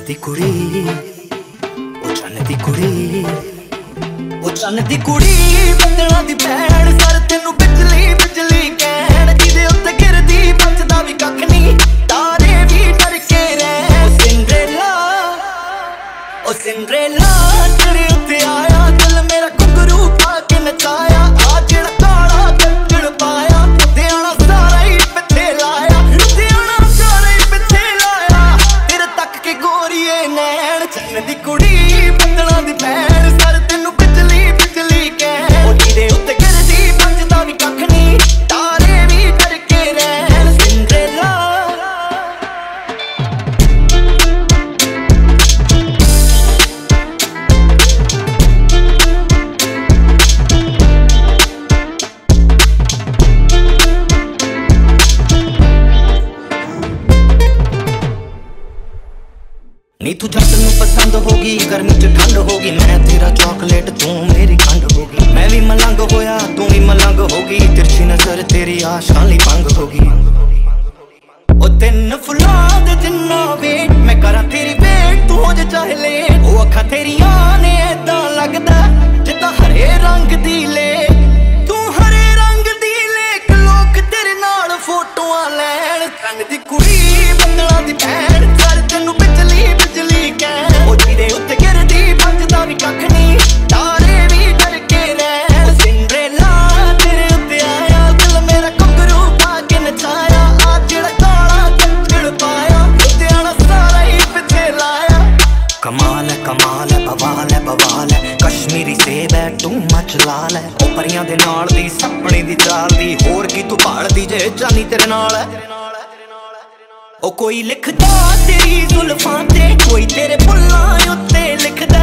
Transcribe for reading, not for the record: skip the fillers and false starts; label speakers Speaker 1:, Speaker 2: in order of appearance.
Speaker 1: दी कुड़ी ओ चन्न दी कुड़ी ओ चन्न दी कुड़ी बदला दी भैन सर तेनू बिजली बिजली कहण जिदे उत्ते गिरदी बचदा भी कख नहीं तारे भी डर के रह ओ सिंड्रेला तेरे उत्ते आया दिल मेरा घुंघरू पा के नचाया आ जेड़ा काला गजड़ पाया लुधियाना सारा ही पिछे लाया लुधियाना सारा ही पिछे लाया तेरे तक के गोरीए नैन चन्न दी कुड़ी बदला दी भैन सर तेनू बिजली बिजली कह ओ जिदे उत्ते गिरदी बचदा भी कख नहीं तारे भी डर के रह सिंड्रेला नी तू जट नू पसंद होगी गर्मी च ठंड होगी मैं तेरा चॉकलेट तू मेरी खंड होगी मैं भी मलंग होया तू भी मलंग होगी तिरछी नजर तेरी आशां ली भंग होगी ओ तिन फुलां दे जिन्ना वेट मैं करा तेरी वेट तू हो जा चाहे लेट ओ अखां तेरियां ने ऐदां लगदा जिद्दां हरे रंग दी ले तू हरे रंग दी लेक लोक तेरे नाल फोटोआं लैण रंग दी कुड़ी बंगला दी भैन सर तेनू बिजली बिजली कह ओ जिदे उत्ते गिरदी बचदा भी कख नहीं तारे भी डर के रह सिंड्रेला तेरे उत्ते आया दिल मेरा घुंघरू पा के नचाया आ जेड़ा काला गजड़ पाया लुधियाना सारा ही पिछे लाया कमाल है बवाल है कश्मीरी सेब है तू मच लाल है ओ परियां दे नाल दी सपने दी चाल दी होर की तू भालदी जे जानी तेरे नाल है ओ कोई लिखदा तेरी जुल्फां ते कोई तेरे बुल्लां उत्ते लिखदा